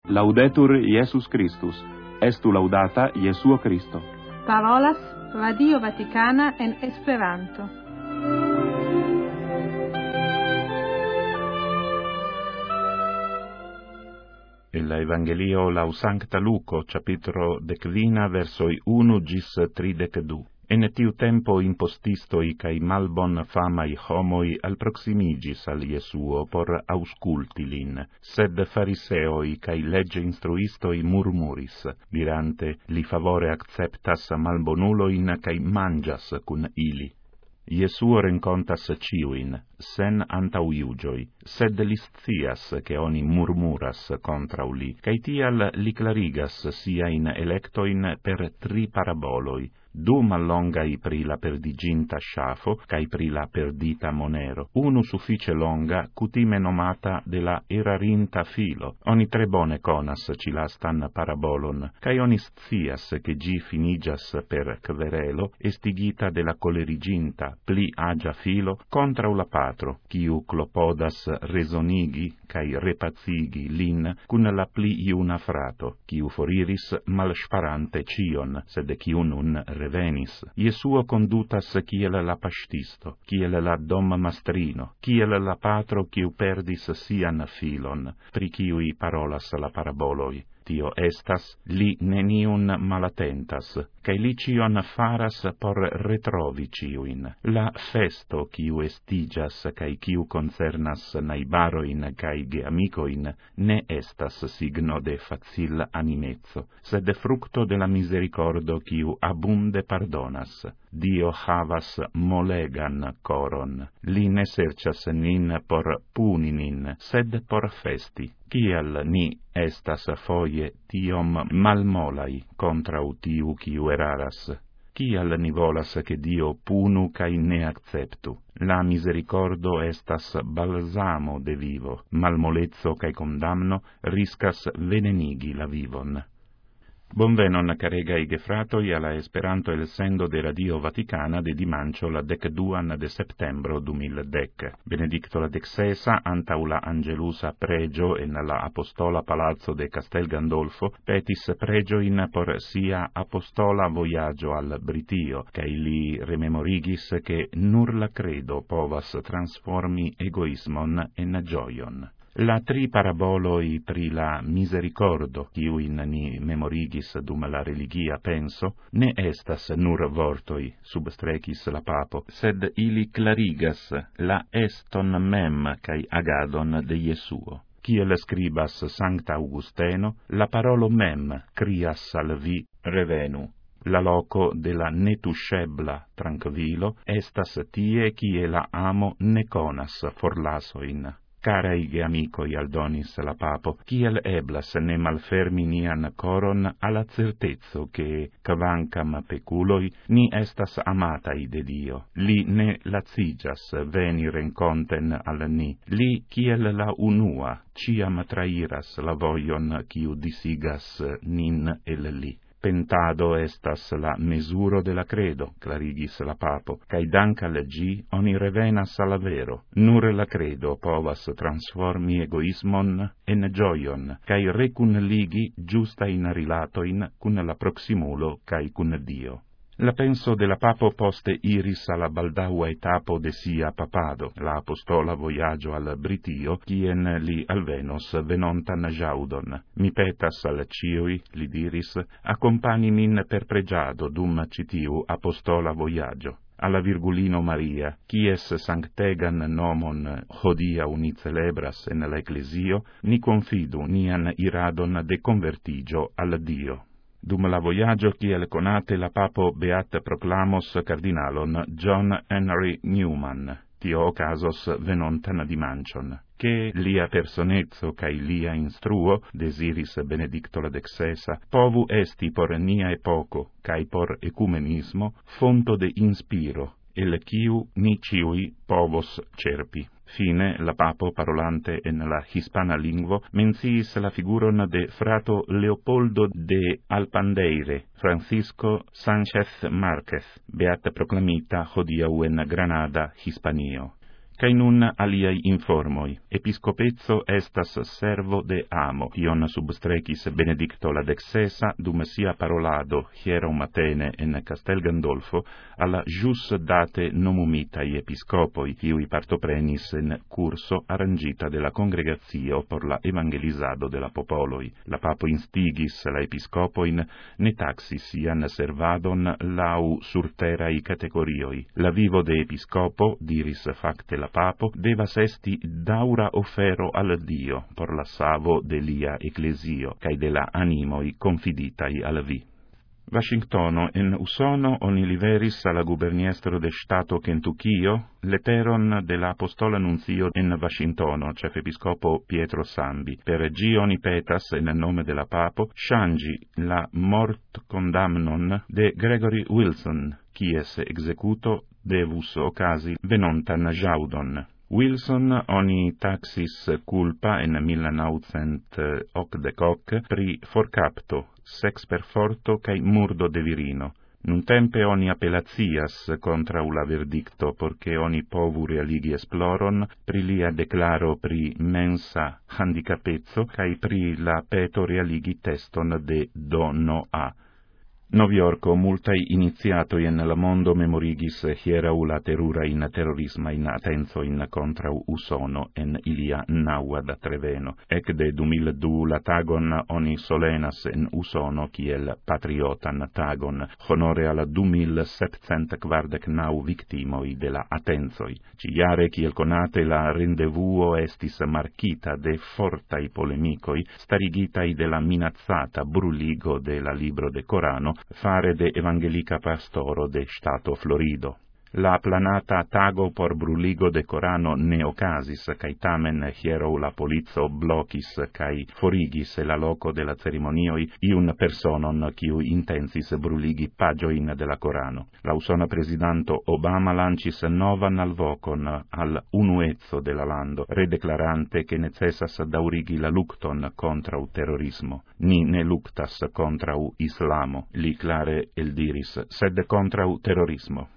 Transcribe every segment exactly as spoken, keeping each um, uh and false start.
Laudetur Iesus Christus, estu laudata Jesuo Christo. Parolas Radio Vaticana en Esperanto. El Evangelio lau Sancta Luco, capitro declina versoi unu gis tridec du. En tiu tempo impostistoi cae malbon famai homoi al proximigis al Iesuo por ausculti lin, sed fariseoi cae legge instruistoi murmuris, dirante, li favore acceptas malbonuloin cae mangias cun ili. Iesuo rencontas ciuin, sen antau iugioi, sed li scias che oni murmuras contra li, cae tial li clarigas siain electoin per tri paraboloi, du mallongai pri la perdiginta sciafo, cae pri la perdita monero, unu suffice longa, cutime nomata de la erarinta filo. Oni tre bone conas cilastan parabolon, cae oni scias che gi finigas per querelo, estigita de la coleriginta, pli agia filo, contra la patro, quiu clopodas resonigi, cae repazigi lin, cun la pli iuna frato, quiu foriris malsparante cion, sed quiu nun revenis. Iesuo condutas kiel la pastisto, kiel la dom mastrino, kiel la patro quiu perdis sian filon, pri quiui parolas la paraboloi. Tio estas, li neniun malatentas, cae li cion faras por retrovi ciuin. La festo quiu estigas cae quiu concernas naibaroin cae geamicoin ne estas signo de facil animezzo, sed fructo de la misericordo quiu abunde pardonas. Dio havas molegan coron. Li ne sercias nin por puni nin, sed por festi. Kiel ni estas foie tiom malmolai contra tiu quiu eraras? Kiel ni volas che Dio punu cae ne acceptu? La misericordo estas balsamo de vivo, malmolezzo cae condamno riscas venenigi la vivon. Bonvenon caregai gefratoi alla Esperanto el sendo de Radio Vaticana de dimancio la decduan de septembro du mil dec. Benedicto la dexesa antau la Angelusa pregio en la Apostola Palazzo de Castel Gandolfo petis pregio in por sia apostola voyaggio al Britio, cae li rememorigis che nur la credo povas transformi egoismon en gioion. La tri paraboloi pri la misericordo, quiuin ni memorigis dum la religia penso, ne estas nur vortoi, substrecis la papo, sed ili clarigas la eston mem cae agadon de Iesuo. Kiel scribas Sancta Augusteno, la parolo mem crias al vi revenu. La loco de la netuscebla tranquillo estas tie kie la amo ne conas forlasoin. Carai geamicoi aldonis la papo, kiel eblas ne malfermi nian coron alla certezzo che, quancam peculoi, ni estas amatai de Dio. Li ne lacigas veni renconten al ni. Li, kiel la unua, ciam trairas la voion quiu disigas nin el li. Pentado estas la mesuro de la credo, clarigis la papo, cae dank al gi oni revenas al vero. Nur la credo povas transformi egoismon en gioion, cae recunligi giusta in rilatoin cun la proximulo cae cun Dio. La penso de la papo poste iris alla baldaua etapo de sia papado, la apostola voyaggio al Britio, quien li alvenos venontan jaudon. Mi petas al ciui, li diris, accompani min per pregiado dum citiu apostola voyaggio. Alla Virgulino Maria, quies sanctegan nomon hodia uni celebras en la Ecclesio, ni confidu nian iradon de convertigio al Dio. Dum la voyaggio kiel conate la papo beat proclamos cardinalon John Henry Newman, tio ocasos venontan dimancion, che lia personezzo cae lia instruo, desiris Benedicto la dexesa, povu esti por nia epoco, cae por ecumenismo, fonto de inspiro, el quiu ni ciui povos cerpi. Fine, la papo parolante en la hispana lingvo menciis la figuron de frato Leopoldo de Alpandeire, Francisco Sánchez Márquez, beata proclamita hodiau en Granada, Hispanio. Cae nun aliai informoi. Episcopezzo estas servo de amo, ion substrecis Benedicto la dexesa dum sia parolado hieraŭ matene en Castel Gandolfo alla jus date nomumitai episcopoi, kiui partoprenis en curso arrangita de la congregatio por la evangelizado de la popoloi. La papo instigis la episcopoin ne taxis ian servadon lau surterai categorioi. La vivo de episcopo, diris facte la papo, devas esti daura ofero al Dio por la savo de lia ecclesio, cae de la animoi confiditai al vi. Washingtono en Usono oni liveris alla guberniestro de Stato Kentuckio letteron de la apostola nunzio en Washingtono, cefepiscopo Pietro Sambi, per gioni petas en nome de la papo, changi la mort condamnon de Gregory Wilson, quies executo devus ocasi venontan jaudon. Wilson oni taxis culpa en mille naucent octdec pri forcapto, sex perforto cae murdo de virino. Nuntempe oni appellazias contra la verdicto, porque oni povu realigi esploron pri lia declaro pri mensa handicapezzo cae pri la peto realigi teston de do no a. Noviorco multai iniziatoi en la mondo memorigis hierau la terura in terrorisma in attenzo in contra Usono en ilia naua da Treveno. Ec de du mille du la tagon oni solenas en Usono kiel patriotan tagon, honore alla du mille septcent quardec nau victimoi de la attenzoi. Ciare kiel conate la rendevuo estis marchita de fortai polemicoi, starigitai de la minazzata bruligo de la libro de Corano, fare de evangelica pastoro de Stato Florido. La planata tago por bruligo de Corano ne ocasis, cae tamen hierou la polizo blocis cae forigis la loco de la ceremonioi iun personon quiu intensis bruligi pagioin de la Corano. La usona presidanto Obama lancis novan alvocon al unuezzo de la lando, redeclarante che necessas daurigi la lucton contra u terrorismo. Ni ne luctas contra u islamo, li clare el diris, sed contra u terrorismo.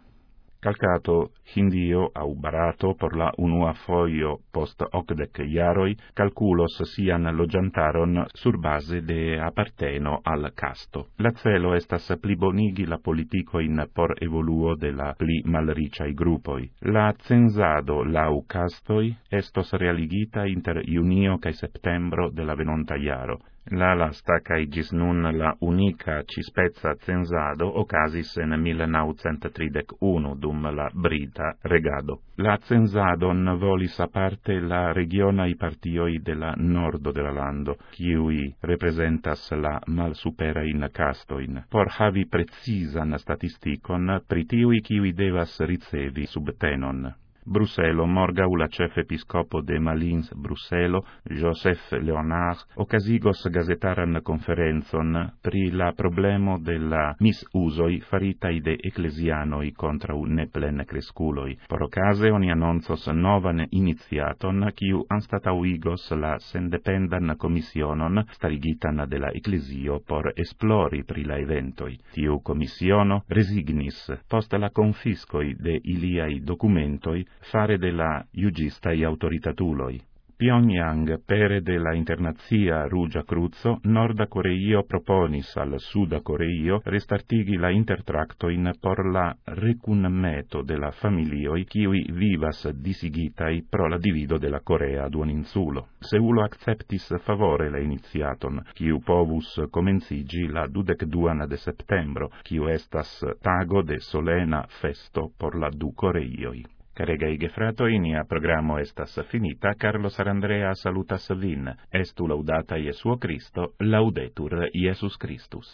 Calcato Hindio au barato por la unua foio post ocdec iaroi, calculos sian logiantaron sur base de apparteno al casto. La celo estas plibonigi la politicoin por evoluo de la pli malriciai gruppoi. La censado lau castoi estos realigita inter junio cae septembro de la venonta iaro. La lasta cae gis nun la unica cispezza censado ocasis en mille naucent tridec-unu dum la Brita regado. La censadon volis aparte la regionai partioi de la nordo de la lando, kiui representas la malsuperain castoin, por havi precisan statisticon pri tiui kiui devas ricevi subtenon. Brusselo morgau la chef episcopo de Malins Brusselo, Joseph Leonard, ocasigos gazetaran conferenzon pri la problemo de la misusoi faritai de ecclesianoi contra u neplen cresculoi. Por ocase oni annonzos novan iniziaton, kiu anstatauigos la sendependan commissionon starigitan de la ecclesio por esplori pri la eventoi. Tiu commissiono resignis post la confiscoi de iliai documentoi fare de la iugistai autoritatuloi. Pyongyang, pere de la internazia Rugia Cruzo, Norda Coreio proponis al Suda Coreio restartigi la intertractoin por la recunmeto de la familioi kiui vivas disigitai pro la divido de la Corea duoninsulo. Seulo acceptis favore la iniziaton, kiu povus comencigi la dudec-duan de septembro, kiu estas tago de solena festo por la du Coreioi. Caregai gefratoi, nia programo estas finita. Carlos Arandrea salutas vin. Estu laudata Iesuo Cristo, laudetur Iesus Christus.